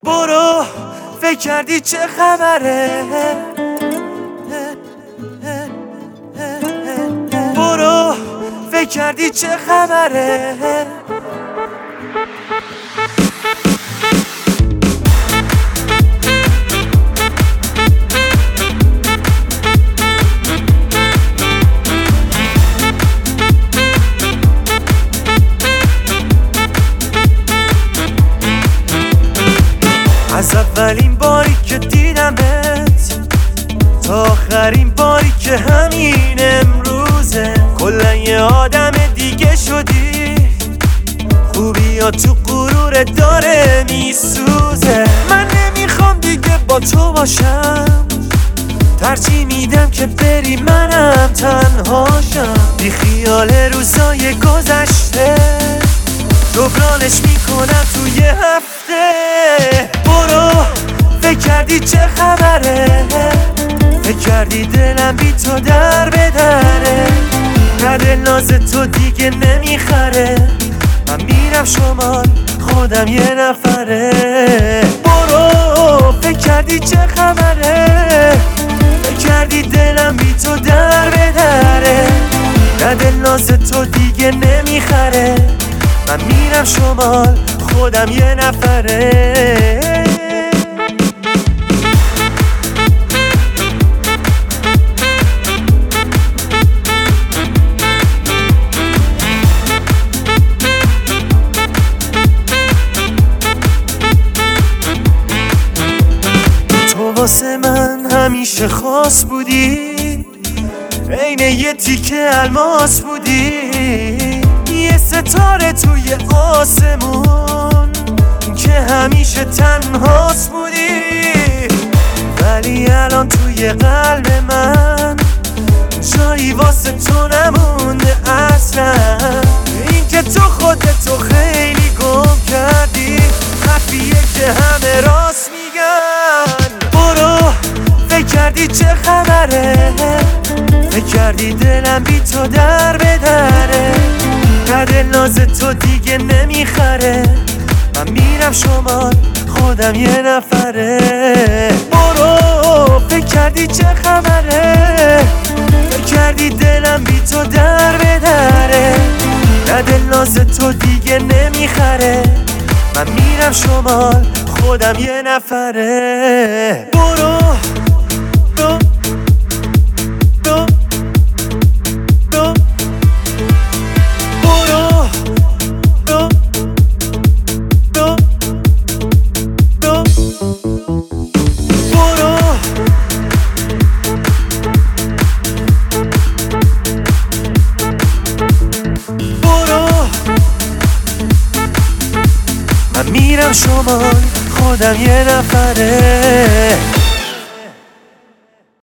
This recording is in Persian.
برو فکر کردی چه خبره، برو فکر کردی چه خبره. از اولین باری که دیدمت تا آخرین باری که همین امروزه، کلا یه آدم دیگه شدی. خوبی ها تو غرور داره میسوزه. من نمیخوام دیگه با تو باشم، ترجیح میدم که بری منم تنهاشم. بی خیال روزای گذشته جبرانش میکنم توی هفته. برو فکر کردی چه خبره، فکر کردی دلم بی تو در بدره. نه دل ناز تو دیگه نمیخره، من میرم شمال خودم یه نفره. برو فکر کردی چه خبره، فکر کردی دلم بی تو در بدره. نه دل ناز تو دیگه نمیخره، من میرم شمال خودم یه نفره. تو واسه من همیشه خاص بودی، عین یه تیکه الماس بودی، یه ستاره توی آسمون که همیشه تنهاست بودی. ولی الان توی قلب من جایی واسه تو نمونده اصلا. این که تو خودتو خیلی گم کردی، حرفیه که همه راست میگن. برو فکر کردی چه خبره، فکر کردی دلم بی تو در بدره. نه دل ناز تو دیگه نمیخره، من میرم شمال خودم یه نفره. برو فکر کردی چه خبره، فکر کردی دلم بی تو در بدره. نه دل ناز تو دیگه نمیخره، من میرم شمال خودم یه نفره. برو من میرم شمال خودم یه نفره.